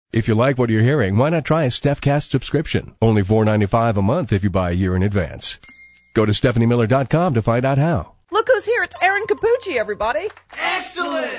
If you like what you're hearing, why not try a StephCast subscription? Only $4.95 a month if you buy a year in advance. Go to StephanieMiller.com to find out how. Look who's here. It's Aaron Capucci, everybody. Excellent!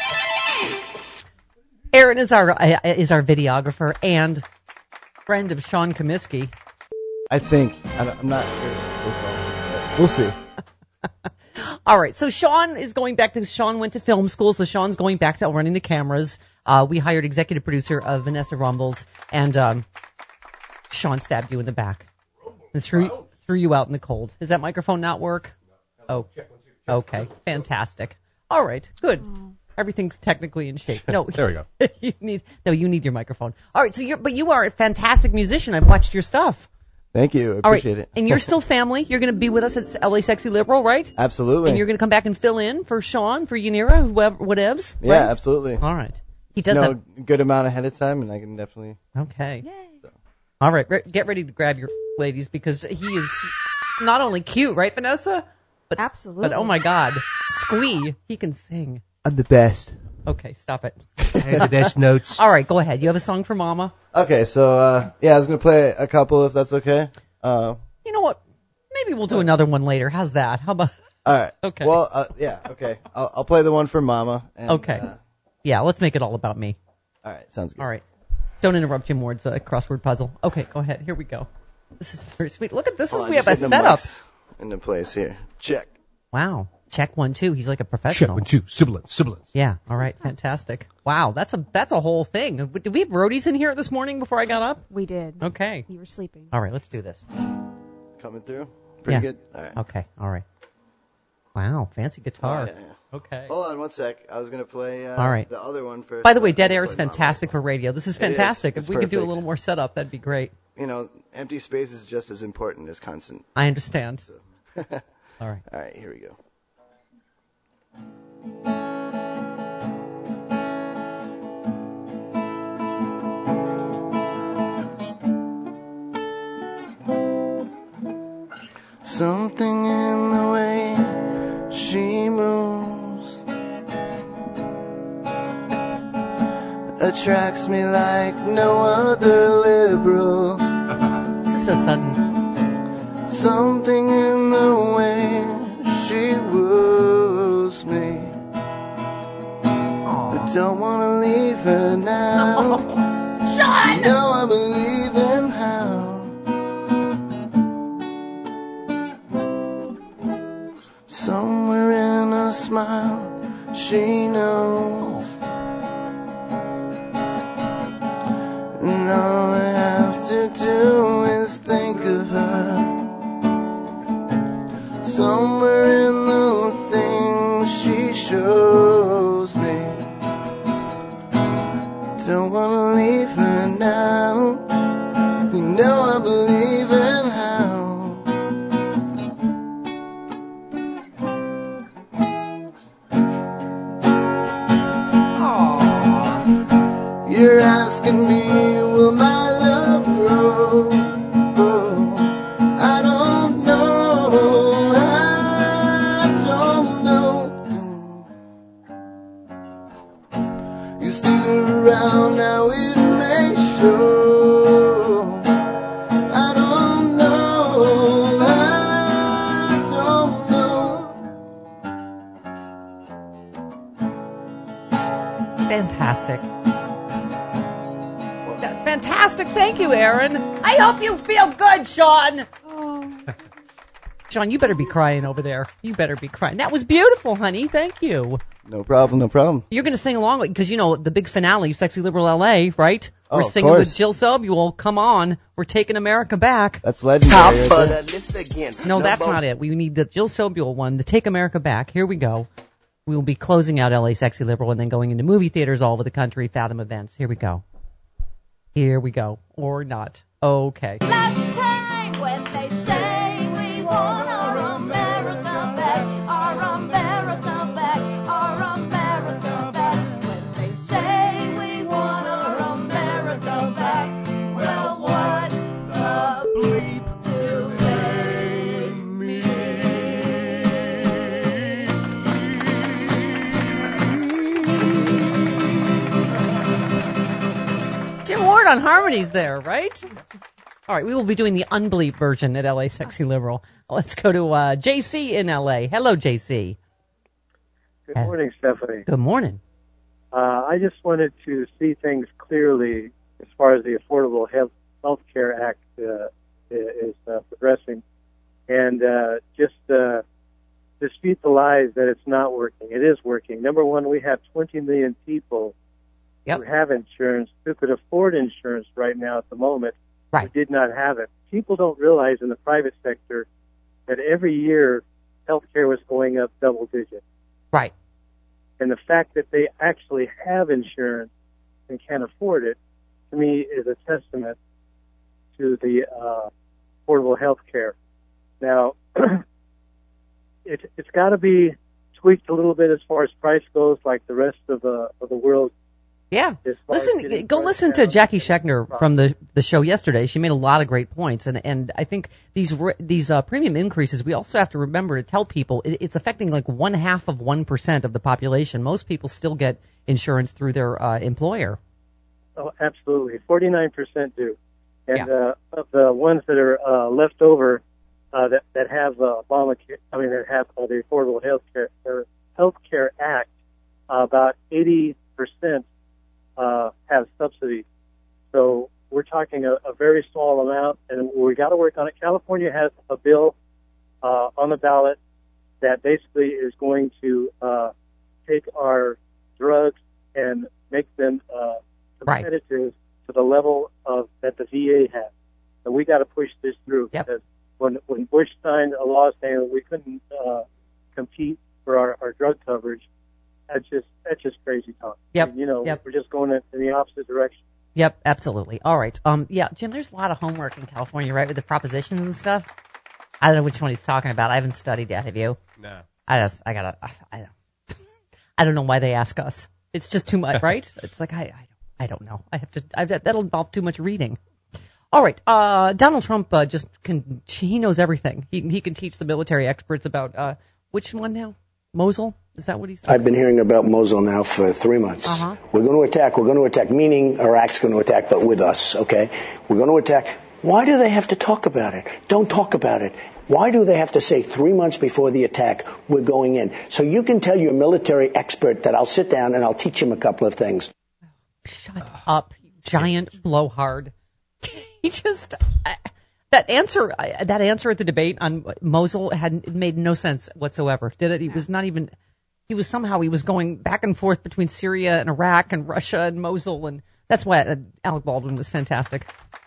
Aaron is our videographer and friend of Sean Comiskey. I think. I'm not sure as well, but we'll see. All right, so Sean is going back to, Sean went to film school, so Sean's going back to running the cameras. We hired executive producer of Vanessa Rumbles, and Sean stabbed you in the back and threw you out in the cold. Does that microphone not work? Oh, okay, fantastic. All right, good. Everything's technically in shape. No, there we go. you need your microphone. All right, so you are a fantastic musician. I've watched your stuff. Thank you. I appreciate it. And you're still family. You're going to be with us at LA Sexy Liberal, right? Absolutely. And you're going to come back and fill in for Sean, for Yanira, whoever, whatevs. Yeah, right? absolutely. All right. He does a good amount ahead of time, and I can definitely. Okay. Yay. So. All right. Get ready to grab your ladies because he is not only cute, right, Vanessa? But absolutely. But oh my God, Squee, he can sing. I'm the best. Okay, stop it. I have the best notes. All right, go ahead. You have a song for Mama? Okay, so I was gonna play a couple if that's okay. You know what? Maybe we'll do another one later. How's that? How about? All right. Okay. Well, yeah. Okay. I'll play the one for Mama. And, okay. Yeah, let's make it all about me. All right. Sounds good. All right. Don't interrupt Jim Ward's crossword puzzle. Okay, go ahead. Here we go. This is very sweet. Look at this. We have a setup. Into place here. Check. Wow. Check 1, 2. He's like a professional. Check 1, 2. Sibilance. Yeah. All right. Fantastic. Wow. That's a whole thing. Did we have roadies in here this morning before I got up? We did. Okay. You were sleeping. All right. Let's do this. Coming through? Pretty good? All right. Okay. All right. Wow. Fancy guitar. Yeah. Okay. Hold on one sec. I was going to play all right. the other one first. By the way, Dead Air is fantastic for radio. This is fantastic. If we could do a little more setup, that'd be great. You know, empty space is just as important as constant. I understand. So. All right. All right. Here we go. Something in the way she moves attracts me like no other liberal. This is so sudden. Something in the way she woos me. I don't want to leave her now. Sean! You know I believe in how. Somewhere in a smile, she knows. And all I have to do is think of her. Somewhere in the things she shows me. Don't wanna leave her now. You know I believe in how. You're asking me, will my love grow? Oh, I don't know, I don't know. You stick around, now it may show. I don't know, I don't know. Fantastic. That's fantastic. Thank you, Aaron. I hope you feel good, Sean. Oh. Sean, you better be crying over there. You better be crying. That was beautiful, honey. Thank you. No problem, no problem. You're going to sing along because, you know, the big finale of Sexy Liberal LA, right? Oh, we're singing with Jill Sobule. Come on. We're taking America back. That's legendary. Top of the list again. No, that's not it. We need the Jill Sobule one, the Take America Back. Here we go. We will be closing out LA Sexy Liberal and then going into movie theaters all over the country, Fathom events. Here we go. Here we go. Or not. Okay. Last time when they say we want our America back, our America back, our America back. When they say we want our America back, well, what the bleep do they mean? Jim Ward on harmonies there, right? All right, we will be doing the unbleep version at LA Sexy Liberal. Let's go to JC in LA. Hello, JC. Good morning, Stephanie. Good morning. I just wanted to see things clearly as far as the Affordable Health Care Act is progressing, and just dispute the lies that it's not working. It is working. Number one, we have 20 million people who have insurance, who could afford insurance right now at the moment, who did not have it. People don't realize in the private sector that every year health care was going up double digits. Right. And the fact that they actually have insurance and can afford it, to me, is a testament to the affordable health care. Now, it's got to be tweaked a little bit as far as price goes, like the rest of the world. Yeah. Go listen to Jackie Schechner from the show yesterday. She made a lot of great points. And I think these premium increases, we also have to remember to tell people it's affecting like 0.5% of the population. Most people still get insurance through their employer. Oh, absolutely. 49% do. And of the ones that are left over that have Obamacare, that have the Affordable Health Care Act, about 80% have subsidies. So we're talking a very small amount, and we got to work on it. California has a bill on the ballot that basically is going to take our drugs and make them competitive to the level of that the VA has. So we got to push this through because when Bush signed a law saying that we couldn't compete for our drug coverage, that's just crazy talk. Yep. And, we're just going in the opposite direction. Yep, absolutely. All right. Jim, there's a lot of homework in California, right, with the propositions and stuff. I don't know which one he's talking about. I haven't studied yet. Have you? No. I don't know why they ask us. It's just too much, right? It's like I don't know. That'll involve too much reading. All right. Donald Trump he knows everything. He can teach the military experts about which one now? Mosul? Is that what he said? I've been hearing about Mosul now for 3 months. We're going to attack, meaning Iraq's going to attack, but with us, okay? We're going to attack. Why do they have to talk about it? Don't talk about it. Why do they have to say 3 months before the attack, we're going in? So you can tell your military expert that I'll sit down and I'll teach him a couple of things. Shut up, you giant blowhard. He just... That answer at the debate on Mosul made no sense whatsoever, did it? He was going back and forth between Syria and Iraq and Russia and Mosul, and that's why Alec Baldwin was fantastic.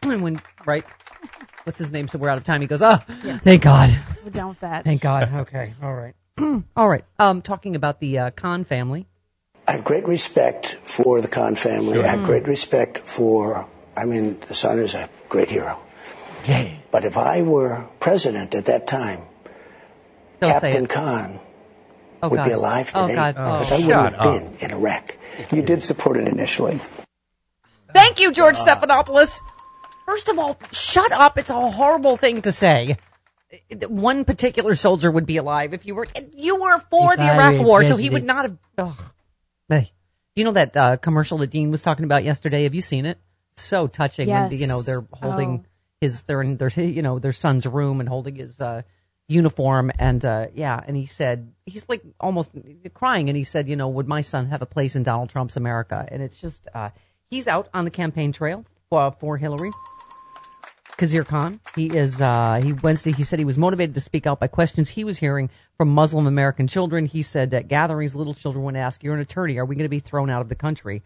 What's his name? So we're out of time. He goes, thank God. We're done with that. Thank God. Okay. All right. All right. Talking about the Khan family. I have great respect for the Khan family. Sure. I have great respect for, the son is a great hero. Yeah. But if I were president at that time, Captain Khan would be alive today because I wouldn't have been in Iraq. You did support it initially. Thank you, George Stephanopoulos. First of all, shut up. It's a horrible thing to say. One particular soldier would be alive if you were for the Iraq war, so he would not have. Hey, do you know that commercial that Dean was talking about yesterday? Have you seen it? So touching. Yes. When, they're holding they're in their son's room and holding his uniform, and and he said, he's like almost crying, and he said, would my son have a place in Donald Trump's America? And it's just he's out on the campaign trail for Hillary. Khizr Khan. Wednesday he said he was motivated to speak out by questions he was hearing from Muslim American children. He said at gatherings, little children would ask, "You're an attorney. Are we going to be thrown out of the country?"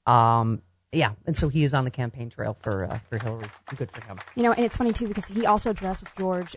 And so he is on the campaign trail for Hillary. Good for him. And it's funny too because he also addressed with George.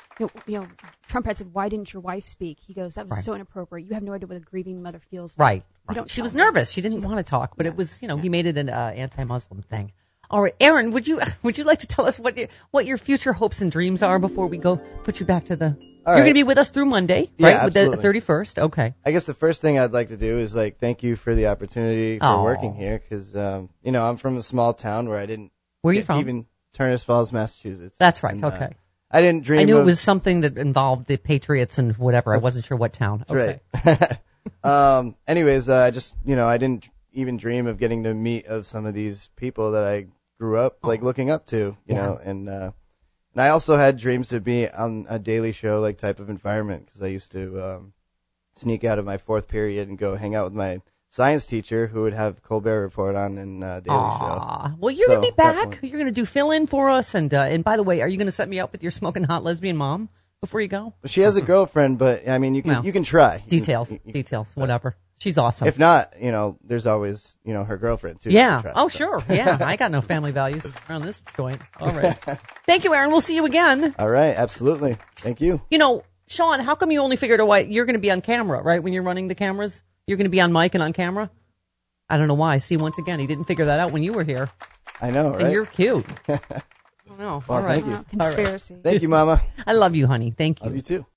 Trump had said, "Why didn't your wife speak?" He goes, "That was so inappropriate. You have no idea what a grieving mother feels like." Right. She was nervous. She didn't want to talk, but it was, he made it an anti-Muslim thing. All right, Aaron, would you like to tell us what your future hopes and dreams are before we go put you back to the? You're going to be with us through Monday, right? Yeah, absolutely. With the 31st. Okay. I guess the first thing I'd like to do is thank you for the opportunity for working here because I'm from a small town where I didn't. Where are you from? Even Turners Falls, Massachusetts. That's right. And, okay. I didn't dream. I knew it was something that involved the Patriots and whatever. I wasn't sure what town. That's right. Anyways, I just I didn't even dream of getting to meet of some of these people that I grew up like looking up to, you know, and I also had dreams to be on a Daily Show like type of environment because I used to sneak out of my fourth period and go hang out with my science teacher who would have Colbert Report on and Daily Show. Well, you're going to be back. You're going to do fill-in for us. And by the way, are you going to set me up with your smoking hot lesbian mom before you go? She has a girlfriend, but I mean, you can try. Details, whatever. She's awesome. If not, you know, there's always, you know, her girlfriend too. Yeah. Try, oh, sure. Yeah. I got no family values around this joint. All right. Thank you, Aaron. We'll see you again. All right. Absolutely. Thank you. You know, Sean, how come you only figured out why you're going to be on camera, right? When you're running the cameras, you're going to be on mic and on camera. I don't know why. See, once again, he didn't figure that out when you were here. I know, right? And you're cute. I don't know. Well, all right. thank you. Conspiracy. Thank you, Mama. I love you, honey. Thank you. Love you too.